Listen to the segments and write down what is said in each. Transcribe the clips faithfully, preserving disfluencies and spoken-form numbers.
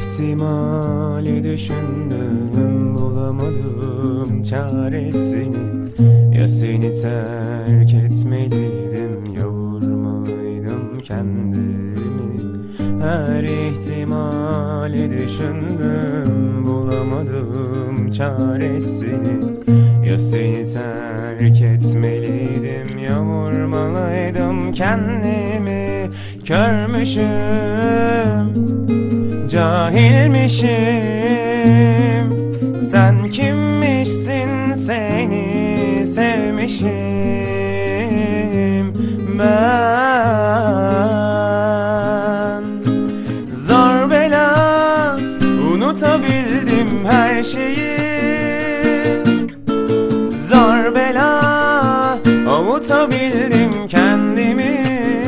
ihtimali düşündüm, bulamadım çaresini. Ya seni terk etmeliydim, ya vurmalıydım kendimi. Her ihtimali düşündüm, bulamadım çaresini. Ya seni terk etmeliydim, ya vurmalıydım kendimi. Körmüşüm, cahilmişim, sen kimmişsin, seni sevmişim ben. Zor bela unutabildim her şeyi, zor bela avutabildim kendimi.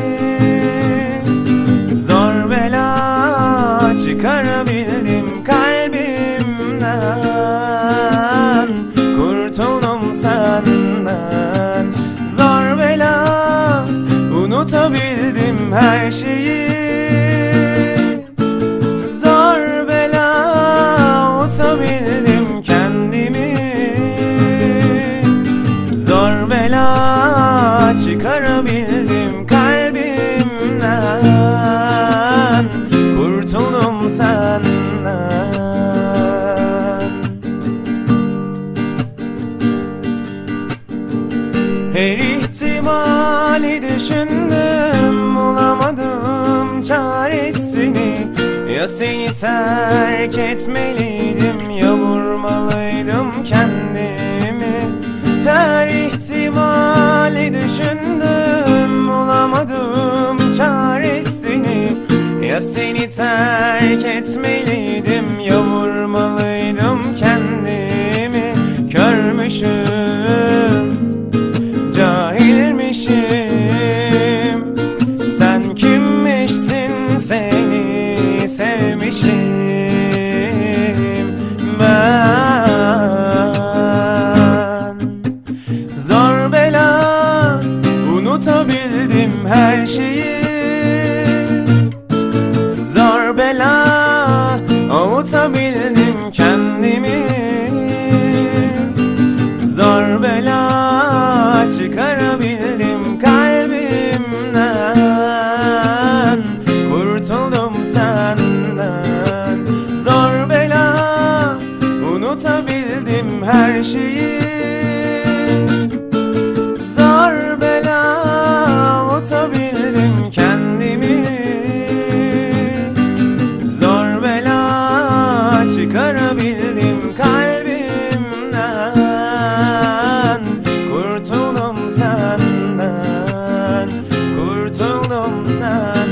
Zor bela çıkarabildim kalbimden, kurtuldum senden. Zor bela unutabildim her şeyi, zor bela avutabildim kendimi. Zor bela çıkarabildim kalbimden, kurtuldum senden. Her ihtimali düşündüm, bulamadım çaresini. Ya seni terk etmeliydim, ya vurmalıydım kendimi. Her ihtimali düşündüm, bulamadım çaresini. Ya seni terk etmeliydim, ya vurmalıydım kendimi. Körmüşüm, cahilmişim, sen kimmişsin, seni sevmişim ben. Zor bela unutabildim her şeyi, zor bela avutabildim kendimi. Zor bela çıkarabildim kalbimden, kurtuldum senden. Zor bela unutabildim her şeyi, zor bela avutabildim kendimi. Zor bela çıkarabildim kalbimden, kurtuldum senden, kurtuldum senden.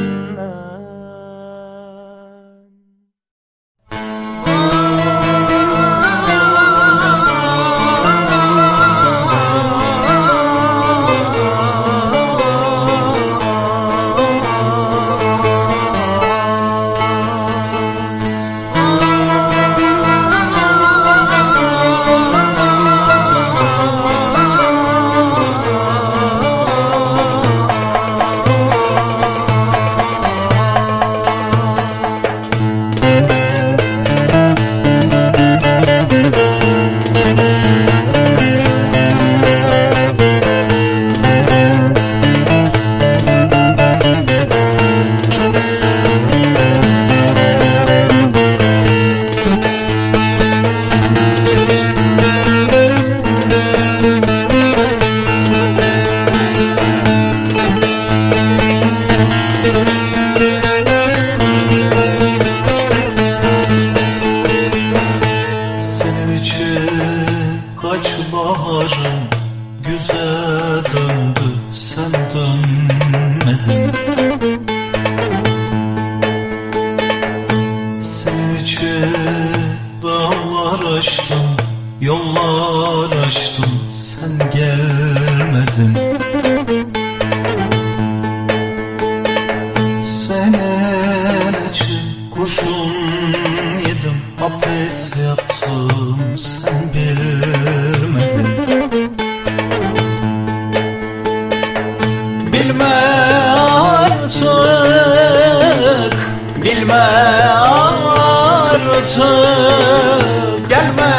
Bilme artık, bilme artık, gelme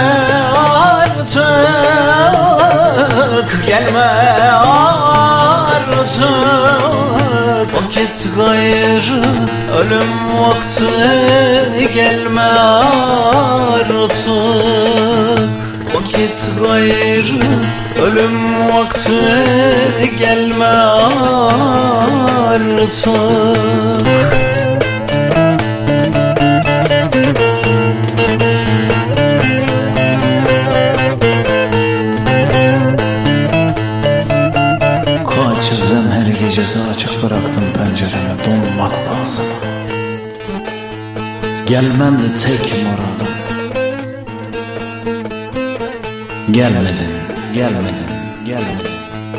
artık, gelme artık. Vakit gayrı, ölüm vakti, gelme artık. Vakit gayrı, ölüm vakti, gelme artık. Her gecesi açık bıraktım penceremi donmak pahasına. Gelmen de tek muradım. Gelmedin, gelmedin, gelmedin.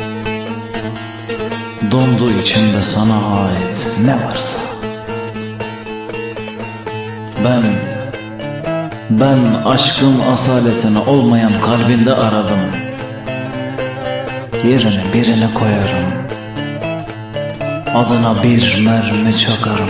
Dondu içimde sana ait ne varsa. Ben, ben aşkın asaletini olmayan kalbinde aradım. Yerine birini koyarım, adına bir mermi çakarım.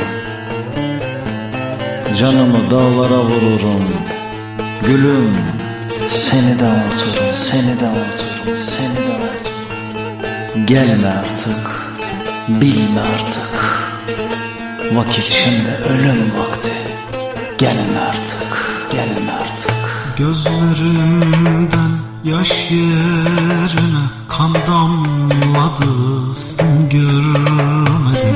Canımı dağlara vururum. Gülüm, seni de unuturum, seni de unuturum, seni de unuturum. Gelme artık, bilme artık. Vakit şimdi ölüm vakti. Gelme artık, gelme artık. Gözlerimden yaş yerine kan damladı, sen görmedin.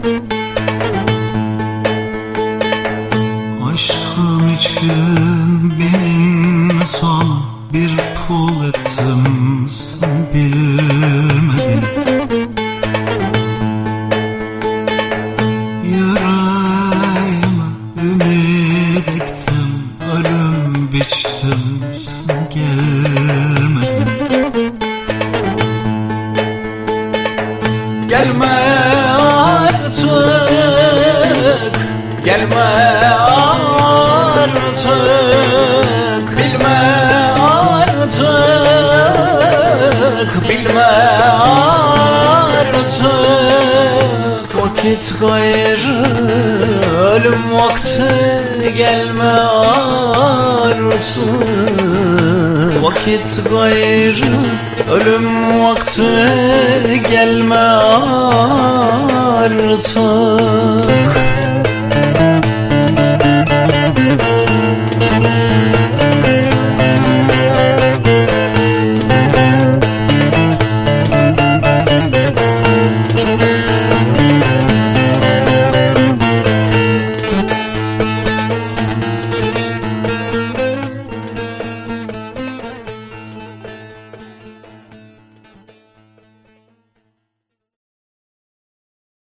Aşkım için bin insan bir pul ettim, sen bilmedin. Yüreğime ümit ektim, ölüm biçtim, sen gelmedin. Gelme artık, gelme artık, bilme artık, bilme artık. Vakit gayrı, ölüm vakti, gelme artık. Vakit gayrı, ölüm vakti, gelme artık.